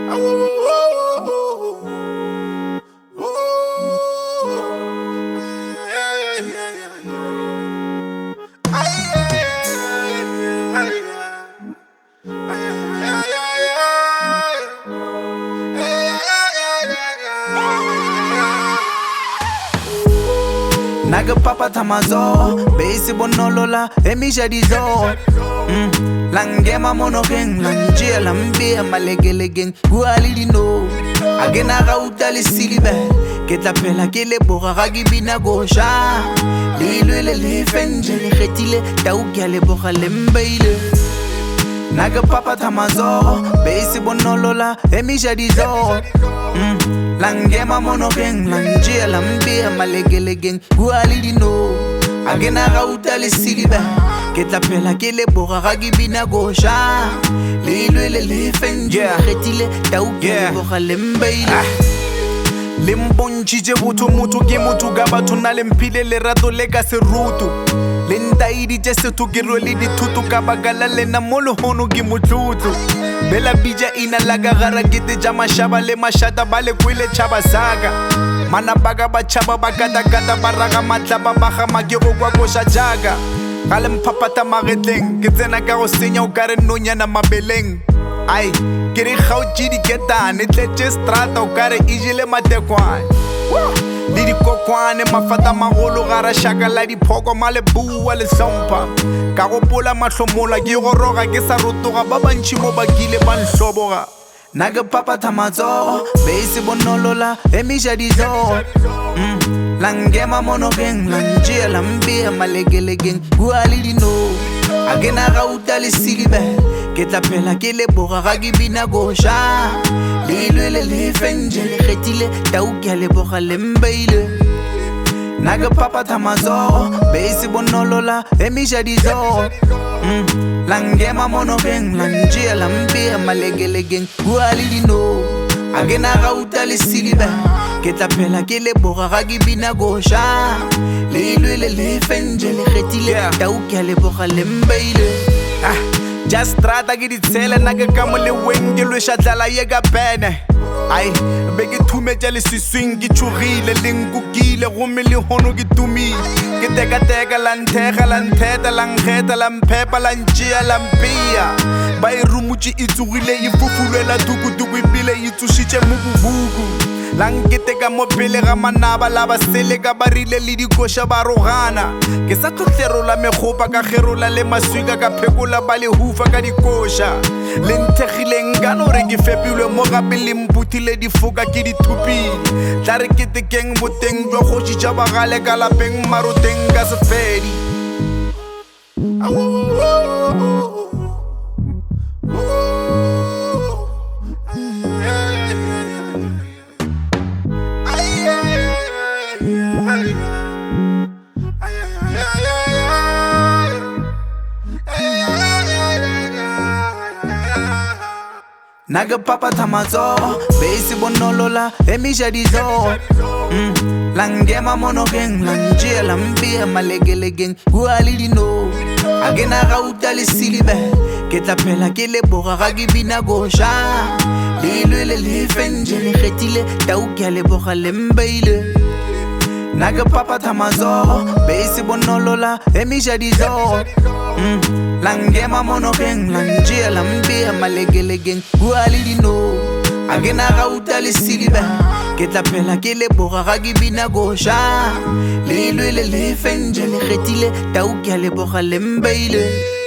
Naga papa tamazo, base bonolola, emisha dizo. Langema monogeng, langia lambia malegelegeng, guali dino. Agena rautali silibe, keta pela kele bora ragibina gosha. Lilwele le fenjele retile, taukia le bora lembeile. Naga papa tamazo, base bonolola, emisha dizo. Langema monogeng, langia lambia malegelegeng, guali dino. Agena rautali silibe, keta pela kele bora ragibina gosha. Lilwele le fenjele retile, taukia le bora lembeile. Limbonjije butu mutu ke mutu gaba tuna lempile le rato le ka serutu lenta idi je setu ke roli di tutu ka bagala le na molo hono ke mutlutu bela bija ina laga gara ke te jama shaba le mashata bale kwile chaba saga mana baga ba chaba bagada gada baraga matlaba baga magiro kwa kosha jaga gale mpapata magetleng ke tsena ka go senya o kare nonya na mabeleng ai kiri khauji di ketane tletse strata o kare ijile matekwane di di kokwane mafata magolo gara shaka la di phoko male bua le sompa ka go pola mahlomola ke go roga ke sa rotoga ba bantshi mo bakile ba nhloboga Naga papa tamazo, base bonolola, emisha dizo. Langema monogeng, langia lambia malegelegeng, guali dino. Agena rautali silibe, keta pela kele bora ragibina gosha. Lilwele le fenjele retile, taukia le bora lembeile. Naga papa tamazo, base bonolola, emisha dizo. Langema monogeng, langia lambia malegelegeng, guali dino. Agena rautali silibe, keta pela kele bora ragibina gosha. Lilwele le fenjele retile, taukia le bora lembeile. Just strata ke di tsela naga ka mo le wenge lo shatlala ye ka pene ai be ke thumetja le siswing ke tshogile le nkukile go me le hono ke tumi ke teka la ntheta la ngeta la mphepa la ntjia la mpia ba e rumutse e tsogile e fufulwela tukutuku e bile e tsushitse mobubuku la nketeka mo pele ga manaba la ba sele ka ba rile le dikosha ba rogana ke sa tlotlerola megopa ka gerola le maswika ka phekola ba le hufa ka dikosha le nthegileng ka no re ke fepilwe mo gape le mputhile difoka ke dithupile tla re ketekeng boteng jwa kgoši tša bagale ka lapeng maroteng ka sefedi Naga papa tamazo, base bonolola, emisha dizo. Langema monogeng, langia lambia malegelegeng, guali dino. Agena rautali silibe, keta pela kele bora ragibina gosha. Lilwele le fenjele retile, taukia le bora lembeile. Naga papa tamazo, base bonolola, emisha dizo. Langema monogeng, langia lambia malegelegeng, guali dino. Agena rautali silibe, keta pela kele bora ragibina gosha. Lilwele le fenjele retile, taukia le bora lembeile.